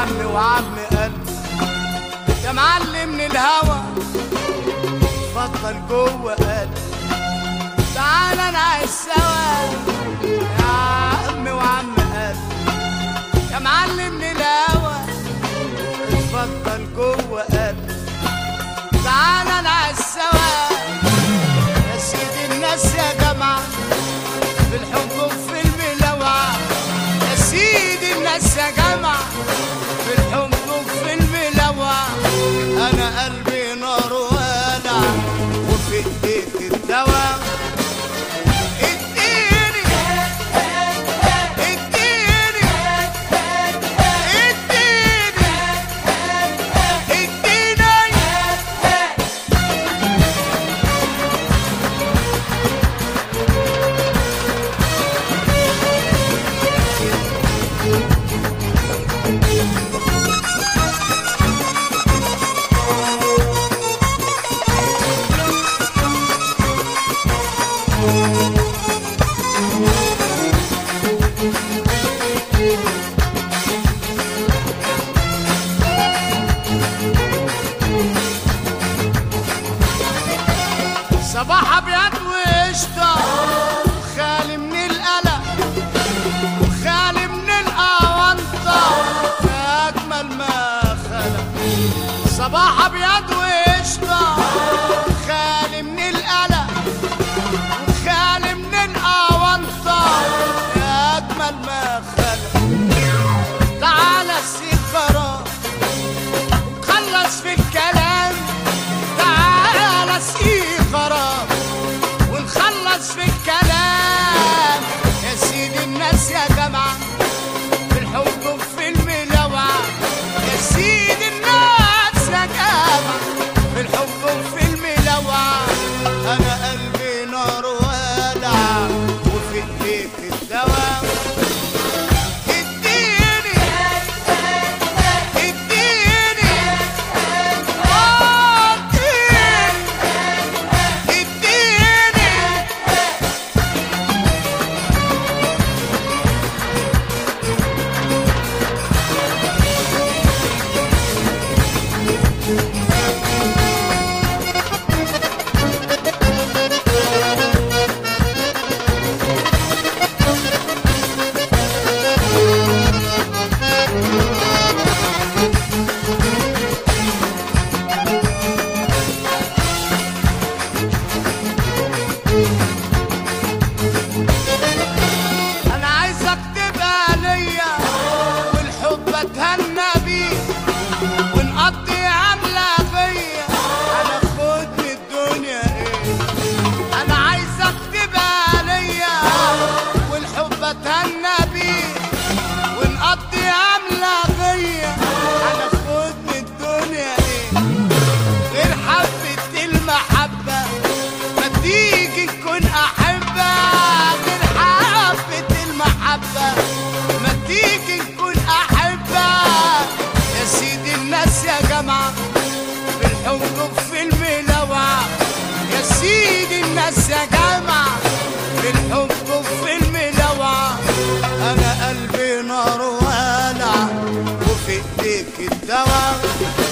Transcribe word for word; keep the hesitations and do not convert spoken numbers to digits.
عمي وعم قلبي يا معلم من الهوى اتفضل جوه قلبي تعالى نعيش سوا يا عمي وعم قلبي يا معلم من الهوى اتفضل جوه قلبي تعالى نعيش سوا يا سيدي الناس يا جماعة في الحب وفي الملوعة يا سيدي الناس يا جماعة في الحب وفي الملوعة أنا قلبي نار ولع وفي إيديك الدواء صباح ابيض وقشطه خالي من القلق وخالي من الاونطه اجمل ما خلق صباح ابيض وقشطه خالي من القلق وخالي من الاونطه اجمل ما خلق تعالى السكران خلص في الكلام تعالى السكران ونخلص في الكلام يا سيدي الناس يا جماعة في الحب وفي الملوعة يا سيدي الناس يا جماعة في الحب وفي الملوعة أنا قلبي نار ولع وفي إيديك الدواء أنا عايزك تبقى ليا والحب أتهنى بيه ونقضي عاملة بيا أنا خد من الدنيا إيه أنا عايزك تبقى ليا والحب أتهنى بيه ونقضي عاملة بيا أنا خد من الدنيا إيه غير حبة المحبة ما تيجي نكون أحبة غير حبة المحبة ما تيجي نكون أحبة يا سيدي الناس يا جماعة في الحب وفي الملوعة يا سيدي الناس يا جماعة في الحب وفي الملوعة أنا قلبي نار ولع وفي إيديك الدواء